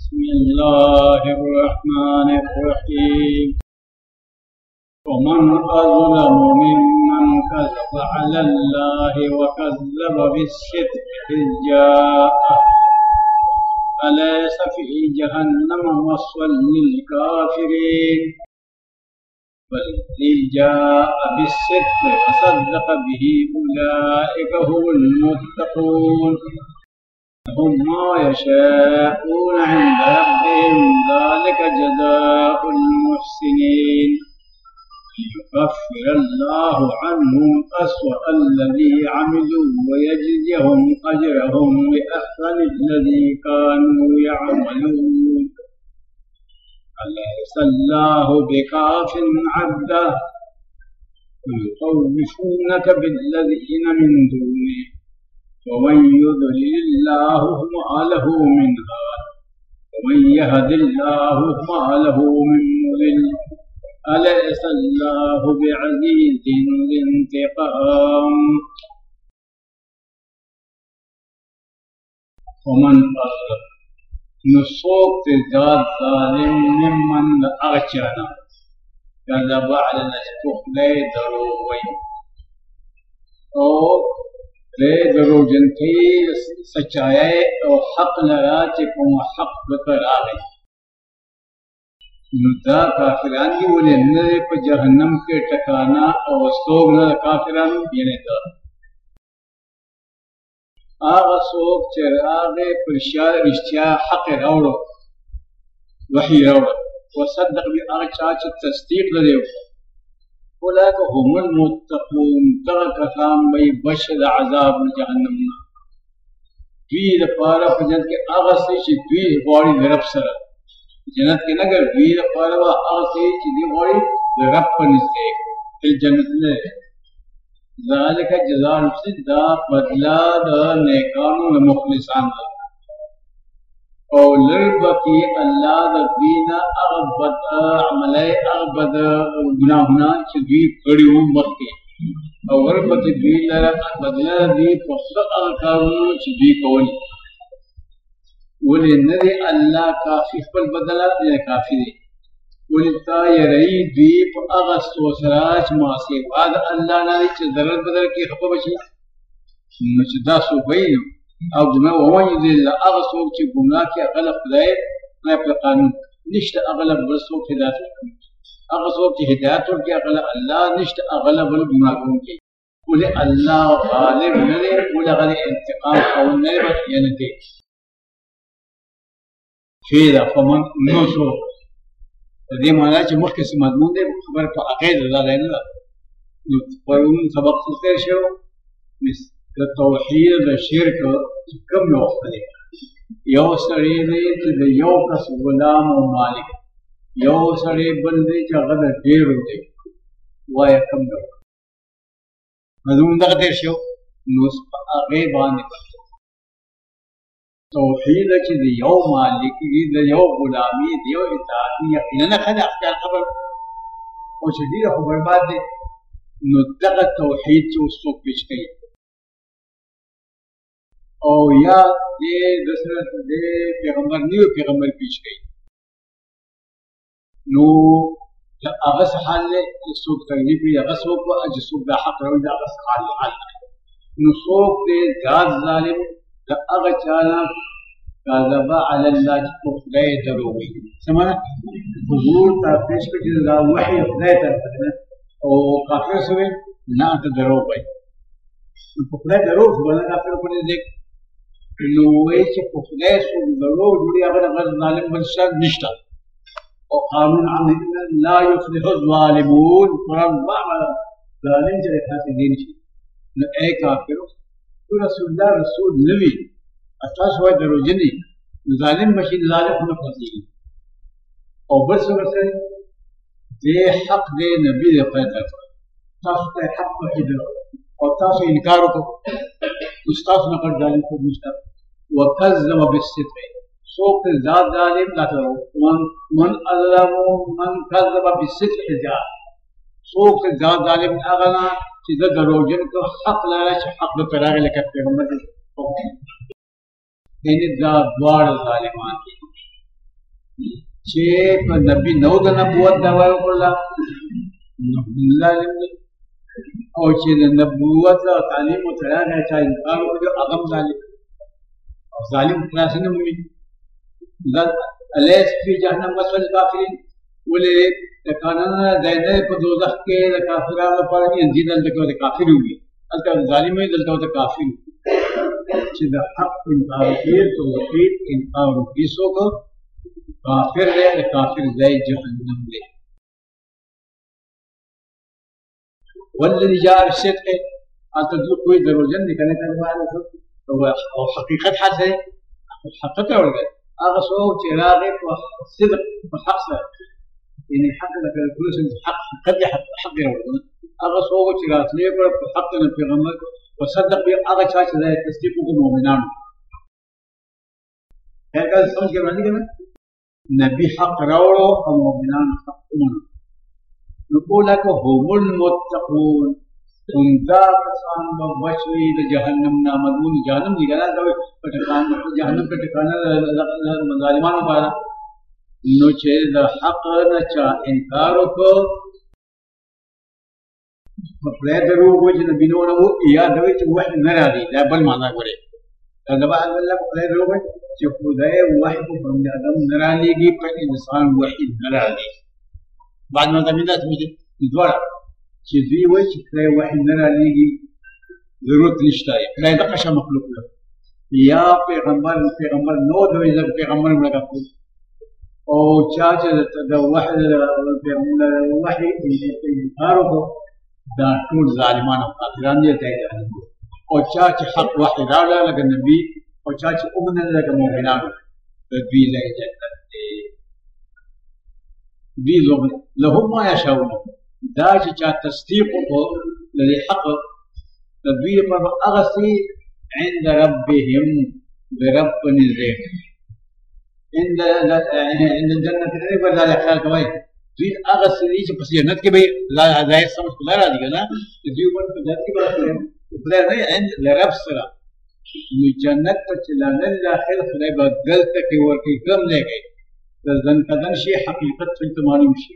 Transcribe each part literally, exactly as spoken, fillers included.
बिस्मिल्लाहिर्रहमानिर्रहीम। वमन अज़लमु मिम्मन कज़ब अलल्लाहि व कज़्ज़ब बिस्सिद्क़ि इज़ जाअह अलैसा फ़ी जहन्नम मस्वल लिल-काफ़िरीन वल्लज़ी जाअ बिस्सिद्क़ि व सद्दक़ बिही उलाइका हुमुल मुत्तक़ून लहुम मा यशाऊन इंद रब्बिहिम ज़ालिका जज़ाउल मुहसिनीन लियुकफ्फिरल्लाहु अन्हुम अस्वअल्लज़ी अमिलू व यजज़ियहुम अजरहुम बिअहसनिल्लज़ी कानू यअमलून अलैहिस्सल्लाहु बिकाफ़िन अब्दह युख़व्विफ़ूनक बिल्लज़ीन मिन दूनिहि वमन युद्लिलिल्लाहु फ़मा लहु मिन हाद वमन यहदिल्लाहु फ़मा लहु मिन मुज़िल अलैहिस्सल्लाहु बिअज़ीज़िन ज़िंतिक़ाम। वमन अज़लम नुसोक ज़ात ज़ालिम मिम्मन अगचाना कज़ब अलल्लाहि पुख्ले दरोवई और रे दरोजन थी सच्चाई और हक लगा चिकों हक बकर आ गई नुदा काफिरान की बोले न पर जहन्नम के टकाना और सोग न काफिरान येने दा आगा सोग चरागे प्रशाद रिश्तिया हक रावड़ो वही रावड़ो वसद्दक़ भी आगा चाच तस्दीक लदे उलाइका हुमुल मुत्तक़ून तगा कसाम बई बशद अज़ाब जहन्नम वीर पारा जन्नत के आगा से वीर बॉडी रब सर जन्नत के नगर वीर पारा आगा से बॉडी रब पनिसे फिर जन्नत में ज़ालिका जज़ाउल मुहसिनीन बदला द नेकानों व मुखलिसान और लरबकी अल्लाह द बीना अगबद अमले अगबद गुनाहना चुदी कड़ी हूँ मक्के और लरबत बीना बदला दी पसर अगकारू चुदी कौनी वले नरे अल्लाह काफी पल बदला ये काफी दे वले ता ये रही दीप अगस्त वसराज मासे बाद अल्लाह ना च दरल बदल की खप बची नचदा सुबई अब मैं वही दिल अगसो च गुनाह के गलत खुदाए मैं अपना कानून निश्त अगलब बरसों के दात अगसो की हिदायत के अगला अल्लाह निश्त अगलब गुनाहों के बोले अल्लाह गालिब नरे बोले गले इंतकाम और नरे बस ये न दे फिर फमन नोसो दे माना च मुख्य से मजमून दे खबर पर अकीद रजा लेना पर उन सबक से शो मिस तौहीद शिरक कम न वक्तले यो सड़े दे ते यो कस गुलाम और मालिक यो सड़े बंदे च गदर देर दे वाय कम न मजमून दा दे शो नुस आगे बाने तौहीद च यो मालिक दे यो गुलामी दे यो इताअत यकीनन खदा अख्तियार खबर और शदीद खबर बाद दे नुतक तौहीद च उसको पेश कई और या ये दसरत दे पैगंबर न्यू पैगंबर पेश गई नो अगस हाल ले सुख तकलीफ या अगस हो को अज सुख दा हक रव दा अगस हाल हाल नो सोख दे जात जालिम दा अग चाला काज़बा अलल्लाह को खुदा दरोगी समझा हुजूर ता पेश कर दा वही खुदा तरफ और काफिर से ना तो दरो भाई तो खुदा दरो बोला काफिर को देख लोए के पुखले सु दरो जुड़ी अगर अगर जालिम बदशाह निष्ठा और कानून अमल ला युफ्लिहु ज़ालिमून कुरान बाबा जालिम जरे खाते दिन छी न ए काफिर तो रसूलुल्लाह रसूल नबी अता सो दरो जनी जालिम मशीन जालिम न फसी और बस बस दे हक दे नबी दे पैदा तास हक को इधर और तास इनकार को उस्ताद न कर जालिम को मुस्ता वकज़्ज़ब बिस्सिद्क़ सोक ज़ात जालिम ला करो मन मन अज़लमु मन कज़्ज़ब बिस्सिद्क़ जा सोक ज़ात जालिम अगला चीज़ दरोजन को हक लगा हक करार लेकर पैगंबर ने इन दा द्वार जालिमान की چې په نبی نو د نبوت دعوه وکړه ظالم دی او چې د نبوت او تعلیم او تراغه چا انکار وکړي هغه ظالم او ظالم خلاص نه مومي ذات الیس فی جهنم مثل کافرین ولې د قانون د نه په دوزخ کې د کافرانو لپاره دي دي دلته د کافر وي البته ظالم وي دلته د کافر چې د حق انکار کوي توحید انکار کوي څوک کافر دی د کافر ځای جهنم دی والذي جاء بالصدق انت تقول کوئی دروژن نکلنے کا بعد او حقیقت حد ہے حقیقت اور ہے هغه څوک چې راغی په صدق په حق سره یعنی حق د کلکولس حق قد حق حق راوړل هغه څوک چې راتلې په حق د پیغمبر او صدق به هغه چا چې تصدیق کوي مؤمنان هغه سمجھ کې باندې کنه نبی حق راوړو او مؤمنان حق ومنو نقول لك هم المتقون انذا کسان به بچوي د جهنم نامدون جهنم دی ګنا دا پټکان جهنم پټکان ظالمانو باندې نو چې د حق نه چا انکار وکړو په پرې درو وځي د بینونه وو یا د وی چې وحی نه راځي دا بل معنا غوړي دا به الله په پرې درو وځي چې خدای وحی په بنده ادم نه راځي په انسان وحی نه راځي بعد ما زمينات مې دوړه چې دوی وایي چې خدای وحی نه راځي ضرورت نشته خدای د قشه مخلوق نه یا پیغمبر پیغمبر نو د پیغمبر ملګری او چا چې د وحی د وحی انکار وکړو دا ټول ظالمان او کافران دي ته او چا چې حق وحی راوړل لکه نبی او چا چې ومنل لکه مؤمنان د دوی ځای جنت دی دوی لهم ما یشاؤون دا چې چا تصدیق وکړو د حق د دوی پر هغه سي عند ربهم برب نزدې عند عند الجنة نه پر ځای خیال کوي دوی هغه سړي چې په جنت کې به ځای سمج خدای را دي کنه دوی ورته په جنت کې به خدای نه عند رب سره نو جنت ته چې لاندې داخل خدای به دلته کې ورته کم نه کوي د ځن کدن شي حقیقت څه معلوم شي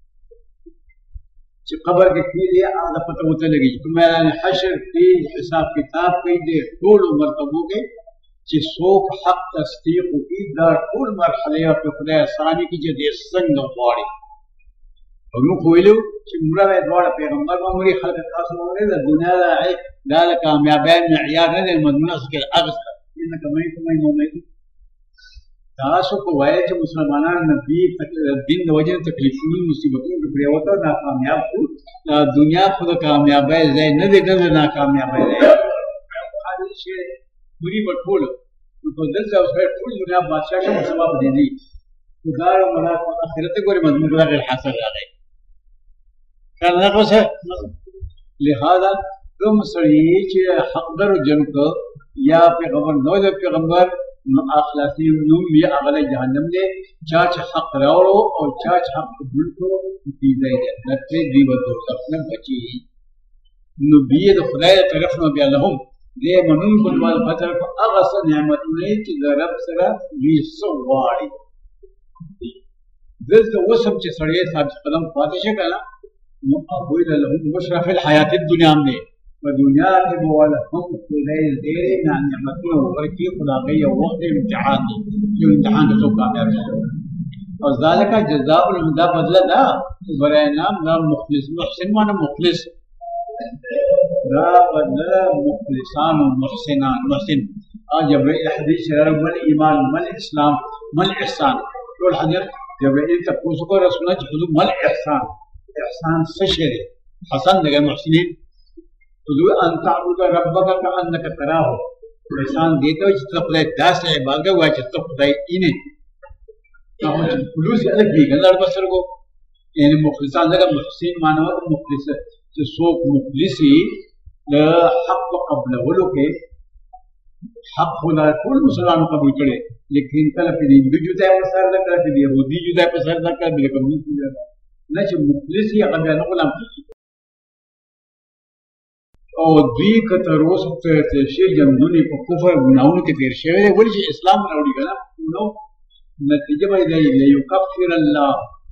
چې قبر کې کېږي هغه پته وته لګي په میدان حشر کې حساب کتاب کوي د ټول مرتبو کې چې څوک حق تصدیق وکړي دا ټول مرحله په خدای اساني کې چې د څنګه غواړي او نو کویلو چې موږ به دواړه پیغمبر موري خلک تاسو موري د دنیا دا د کامیابی معیار نه دی مدونه څخه اغسطه ان کمای کمای مومن تاسو کو وایي چې مسلمانان نبی دین د وجه تکلیفونو مصیبتونو په پریوته دا کامیاب شو دا دنیا خود کامیابی ځای نه دی نه ناکامیابی دی حال شي پوری بټول په دغه ځای ټول دنیا بادشاہ شو سبب دی دي خدای او مراد اخرت ګوري مضمون غیر حاصل راغی کله څه لہذا کوم سړي چې حق درو جن کو یا پیغمبر نو د پیغمبر نو اخلاصي نوم یې هغه جهنم دی چا چې حق راوړو او چا چې حق قبول کړو دې دی لکه دی ورته خپل بچي نو بیا د خدای طرف نو بیا لهم دې منون په مال فطر هغه څه نعمتونه چې د رب سره وی سواري دلته وسم چې سړی ثابت قدم پاتې شي کنه نو هغه د له مشرف الحیات الدنیا باندې په دنیا کې بواله هم خدای دې نعمتونه ورکړي خدای یو وخت امتحان دی یو امتحان ته کامیاب شي او ذالک جزاء المدا بدل دا برای نام دا مخلص محسن معنی مخلص دا بدل مخلصان و محسنان محسن جبرائیل حدیث رب الایمان مل اسلام مل احسان ټول حدیث جبرائیل تاسو کو رسول الله حضور مل احسان احسان سشری حسن دغه محسنین حضور ان تعبد ربک کانک تراه احسان دیته چې ته خدای داسې عبادت وای چې ته خدای اینه هغه چې فلوس یې الګي ګلار بسرګو یعنی مخلصان دغه محسن معنی مخلص چې څوک مخلصي د حق قبل ولو کې حق خدا ټول مسلمانانو قبول کړي لیکن کله په دې د جوته په سر د کړه د يهودي جوته په سر د کړه د کوم نه چې مخلص یې هغه نه غلام او دوی کته روز ته شي جنګونه په کفر ګناونه کې تیر شوی ولې چې اسلام راوړي کنه نو نتیجه به دی لیکفر الله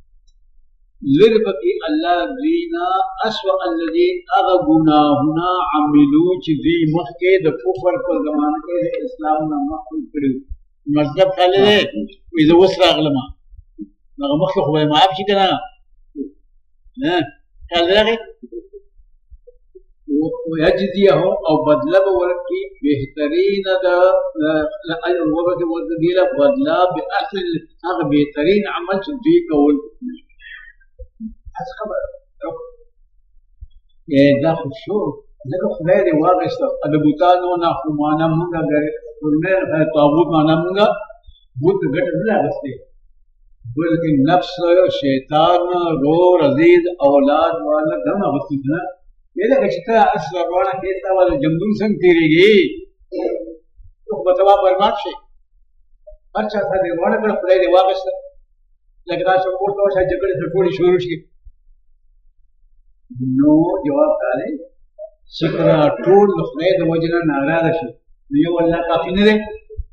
لربکی الله دینا اسوأ الذی اغا گناهنا عملو چې دی مخکې د کفر په زمانه کې د اسلام نه مخکې کړي مذهب خاله دی وې زه اوس راغلم هغه مخکې خو به معاف شي که نه نه خیال راغی ويجزيهم او بدله ورکی بهترین د اجر وبد ودیله بدلا باحسن هغه بهترین عمل چې دوی کول از خبر دا خو شو ځکه خدای دې واغسته د بوتانو نه خو معنا مونږه ورنه طاغوت معنا مونږه بوت ګټ نه راغسته بلکې نفس شیطان رور عزیز اولاد والا دم غسته نه دا چې ته اصل روانه کېستا ولا جمدون څنګه تیریږي خو به تبا برباد شي هر چا ته دې روانه کړه خدای دې واغسته لکه دا چې کور ته ورشه جګړې تر ټولې شروع شي نو جواب دا دی چې کله ټول د خدای د وجې نه ناراضه شي نو یو الله کافي نه دی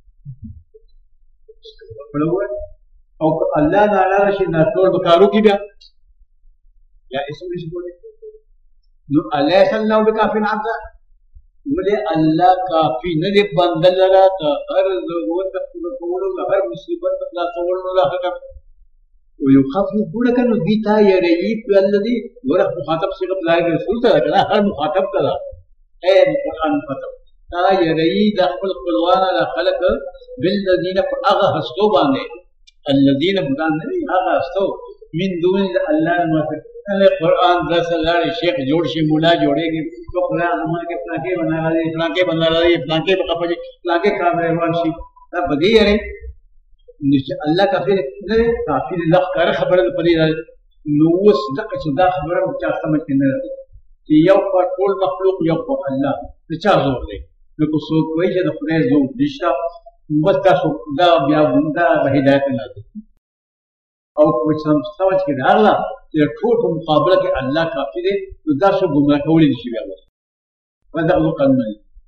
او که الله ناراضه شي نو ټول به کار وکړي بیا یا هېڅ نشي کولی نو الیس الله بکافٍ عبده ولې الله کافي نه دی بنده لره د هر ضرورت د پوره کولو د هر مصیبت د خلاصولو لپاره ويخففونك انه دي تا يريد الذي ورح مخاطب صيغه لا رسول ته کنه هر مخاطب ته اے قرآن مخاطب تا يريد خپل خپلوان لا خلق بالذين اغه هستو باندې الذين بدان نه اغه هستو من دون الله الموافق قرآن دس الله شیخ جوړ شي مولا جوړيږي تو قرآن ما کې پلاکي بنا راځي پلاکي بنا راځي پلاکي په خپل پلاکي کار روان شي دا بدی یې الله کافر نه کافر لغ کار خبره پدې نو وس دغه چې دا خبره چا سمجھ کې نه راځي چې یو په ټول مخلوق یو په الله د چا زور دی نو کو څوک وایي چې د خدای زور نشته بس تاسو دا بیا دا به هدایت نه ده او کو چې سمجھ کې راغله چې ټول په مقابله کې الله کافر دی نو دا څو ګمراه کولې نشي بیا ودا قلمه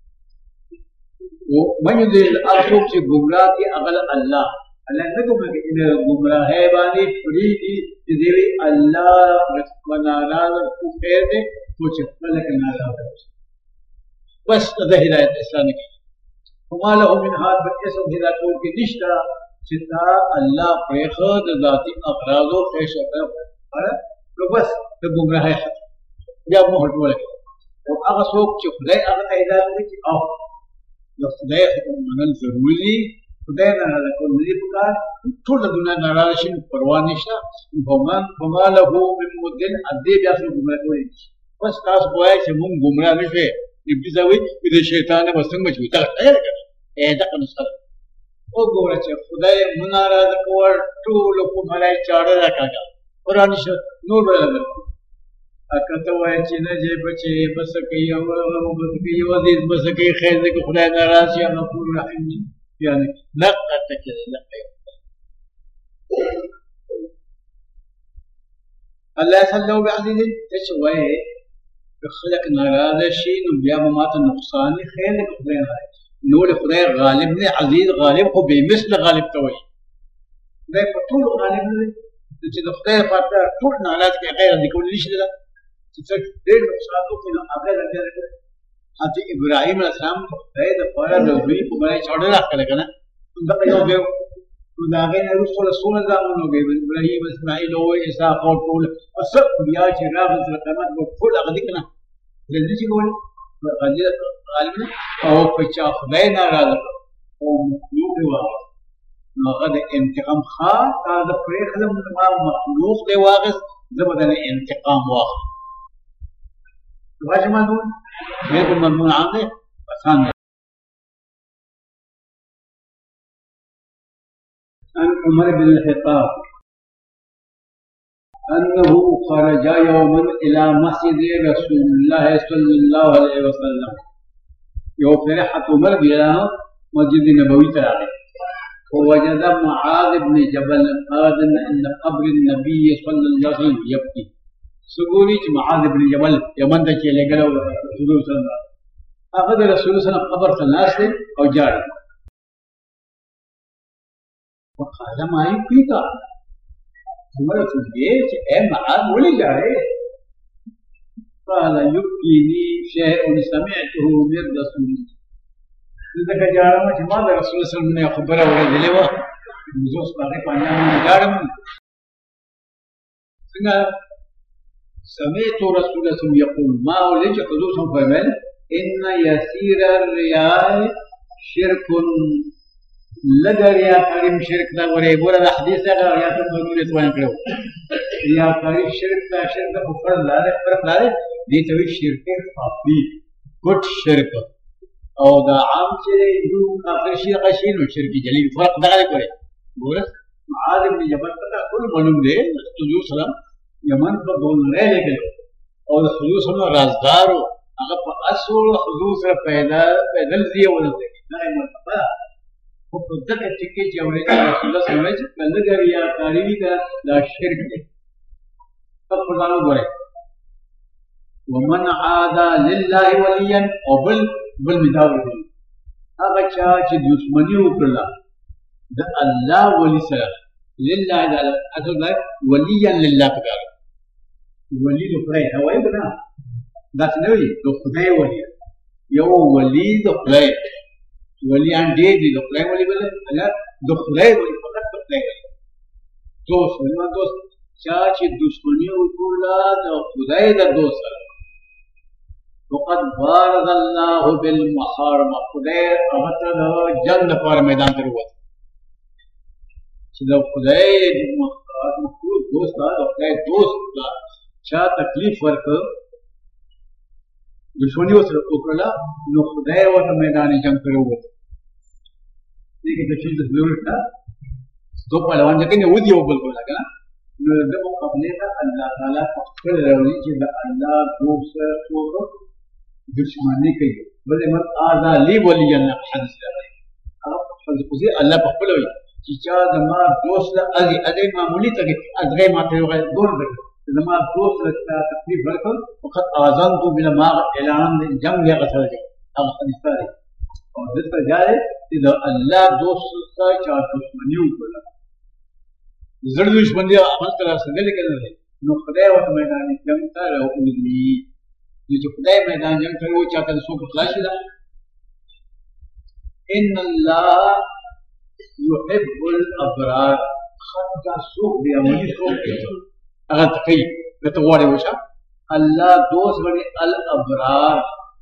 او من دې اصل چې ګمراه کې اغل الله الله نه کوم کې ګمراهه باندې پوری دي چې دی الله وناراض کو خیر دې کو چې خلک ناراض بس د هدایت اسلامي وما له من هاد بالاسم هدایت کې نشتا چې تا الله په خود ذاتي اغراض او خیشه کړه نو بس د ګمراهه بیا مو هټول او هغه څوک چې خدای هغه هدایت کوي او د خدای منل ضروري خدای نه راځي کوم دې پکار ټول دنیا ناراضه شي پروا نشته ومن وما له من مدل ادي بیا څه ګمراه کوي بس تاسو وایي چې موږ ګمراه نشو ابلیس وایي چې شیطان به څنګه مجبوطه راځي اې دا کوم څه او ګوره چې خدای مون ناراضه کول ټول په مړای چاړه راکاږي قرآن شو نور بل اکته وایي چې نه جې بچي بس کوي او بس کوي وزید بس کوي خیر دې خدای ناراض شي او غفور رحیم يعني نقطة كده نقطة الله يسلم بعزيز تشوي خلق ناراض شيء نبيا ما نقصان خير لك خدای نور خدای غالب نه عزیز غالب خو به مثل غالب توي خدای په ټول غالب نه چې خدای په ټول ناراض کې غیر دې کول نشي ده چې څه ډېر نقصان کوي نو هغه راځي حضرت ابراهيم عليه السلام خدای د پاره د دوی په بلای چاړه راکړه کنه دا یو به دا غیر رسول رسول زمونو به ابراهيم اسماعیل او عیسی او ټول اصل بیا چې راغله قیامت په ټول هغه دي کنه دې چې ګول غالب او په چا خدای ناراضه او مخلوق دی واغ نو هغه د انتقام خا دا پرې خلک مخلوق دی واغ زبدل انتقام واغ واجب مضمون بالکل مضمون عام ہے آسان ہے عن عمر بن الخطاب انه خرج يوما الى مسجد رسول الله صلى الله عليه وسلم يوم فرحت عمر بن مسجد نبوي تراغ ووجد معاذ بن جبل قاعدا عند قبر النبي صلى الله عليه وسلم يبكي سګوري چې معاذ بن جبل یمن ته چې لګلو رسول الله صلی الله علیه وسلم هغه د رسول الله صلی الله علیه وسلم قبر ته ناست او جاړي وقال ما يبكيك عمر في البيت اي معاذ ولي جاري قال يبكيني شيء سمعته من رسول الله إذا كجارة ما جماعة رسول الله صلى الله عليه وسلم خبره ولا دلوا نزوس باقي پانيا من جارة من سمعت رسول الله صلى الله عليه وسلم يقول ما ولج حدوثهم فرمان إن يسير الرياء شرك لدى رياء كريم شرك دا ورے بولا دا حدیث ہے رياء تو مولوی تو ان کرو رياء كريم شرك دا شرك دا کفر لا دے فرق لا دے دی تو شرک خفی گٹ شرک او دا عام چې یو کافر شي غشین او شرک جلیل فرق دا کوي ګوره معاذ بن جبل ته ټول معلوم دی حضور سلام یمن په دون نه لګل او حضور سلام رازدارو هغه په اصل حضور سره پیدا پیدل دی ولته دا مرتبه په دغه ټکی چې اوري رسول الله صلی الله علیه وسلم څنګه ریا کاری دا دا شرک دی په خدانو ګوره ومن عاد لله وليا او بل بل مداور دی هغه چا چې دشمنی وکړه د الله ولی سره لله دا اصل دی وليا لله پکار ولی د خدای هوای بنا دا څه وی د خدای ولی یو ولی د خدای ولیان دې دي د خدای ولی بل نه د خدای ولی فقط د خدای ولی دوست ولما دوست چا چې دشمنی وکړه د خدای د دوست سره وقد بارز الله بالمحارم خدای هغه د جنگ لپاره میدان ته وروت چې د خدای مخلوق دوست دا د خدای دوست دا چا تکلیف ورکړ دشمنی وسره وکړه نو خدای ورته میدان جنگ ته وروت دې کې د چیز ضرورت ده تو پهلوان ځکه نه ودی او بل کولا کنه نو دغه خپل ته الله تعالی خپل راوړي چې د الله دوست څوک دشمنی کوي بل من اعلی لی ولی الله حدیث راځي هغه حدیث کوي الله په خپل وي چې چا زما دوست له اږي اږي معمولی ته اږي ماته یو ګور دی زما دوست له تکلیف ورکړ وقت اذان تو بلا ما اعلان جنگ یا قتل هغه حدیث راځي او دته جاي چې الله دوست سره چا دشمنی وکړه زړه دشمنی عمل تر سره نه کېږي نو خدای ورته میدان جنگ ته راوړي چې خدای میدان جنگ ته و چاته څوک خلاصي ده ان الله يحب الابرار خدای څوک دی امني څوک دی هغه تکي ته وړي وشه الله دوست غني الابرار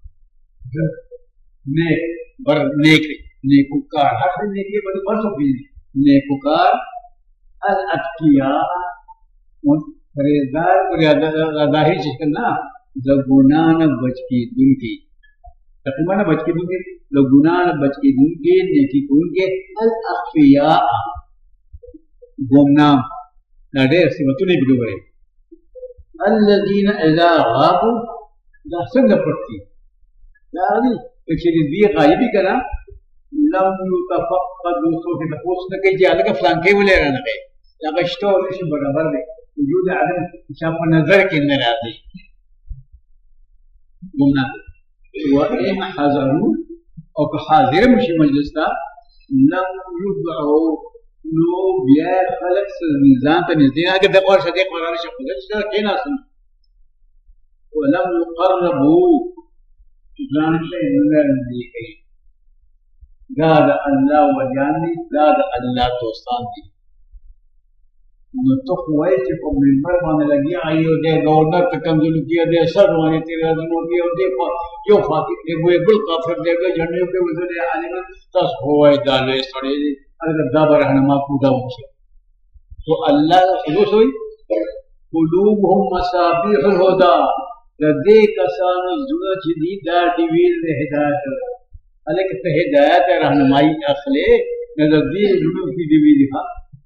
نه بر نیک نیکوکار هغه نیکی په ورته دی نیکوکار الاتقیاء پرهیزګار پرهیزګاری چې کنه د ګناه نه بچ کېدونکي تقریبا نه بچ کېدونکي د ګناه نه بچ کېدونکي نیکي کوونکي الاخفیاء ګمنام دا ډېر صفتونه دي ګورئ الذين اذا غابوا دا څنګه پټ دي دا دي چې دې غایبي کړه لم يتفقدوا څوک د پوښتنه نه کوي چې هغه فلان کې ولې رانغی هغه شته او نشي برابر دی وجود عدم چې په نظر کې نه راځي ګمنام وإن حضروا او که حاضر مشي مجلس ته لم يدعوا نو بیا خلق سره میزان ته نږدې هغه د قرآن شدیق قرآن شي خو دلته کېناستل ولم يقربوا ځان شي نه نږدې کوي دا د الله وجان دي دا د الله دوستان دي نو ته خو وایې چې په منبر باندې لګي ایو دی گورنر ته کمزوري کیه دی سر باندې تیرې راځنو کیه دی یو فاتح دی ګوې بل کافر دی ګوې جنډې په وزر عالم تاسو خو وایې دا له سړی دی هغه دا برهنما کودا وشي تو الله خلوص وي قلوبهم مصابيح الهدى دې کسانو زړه چې دي دا دی ویل د هدایت الکه ته هدایت راهنمایي اخلي نو دې زړه کې دی ویل ها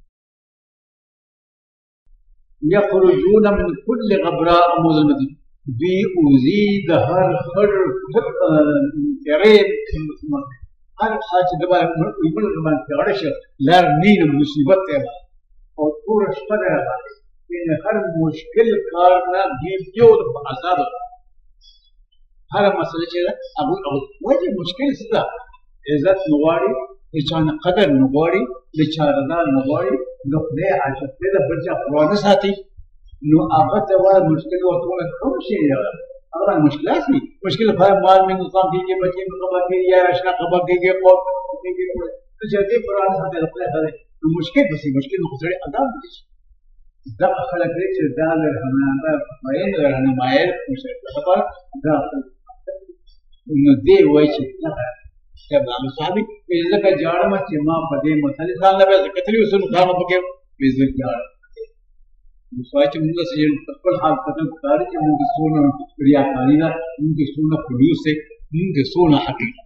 يخرجون من كل غبراء مظلمة بي أزيد هر خر قريب هر حاجة دبا يقول من تعرش لار نين مصيبت تبا أو طور اشتغل عليه إن هر مشكل كارنا بيبيو بعذاب هر مسألة كذا أقول أقول وجه مشكلة سدا عزت نواري لچان قدر نغوري لچان رضا نغوري نو خدای عاشق دې د بل چا پروا نه ساتي نو هغه ته وایي مشکل ورته کوم شي هغه مشکلات دي مشکل خدای مال من نظام کېږي بچي من خبر کېږي یا راشنا خبر کېږي قوت کېږي ته چې دې پروا نه ساتي د خدای خدای نو مشکل بسې مشکل نو خدای ادم دي دا خلک دې چې دا ورهمانه ماین ورهمانه مایر مشکل خبر دا نو دې وایي چې کله هغه صاحب په ځکه جاړم چې ما په دې مسلې ځان له کتري وسو نو کار پکې بيزل جاړ نو سوای چې موږ سې خپل حال پته کار چې موږ سونه ریاکاری دا موږ سونه پروډوس موږ سونه حقیقت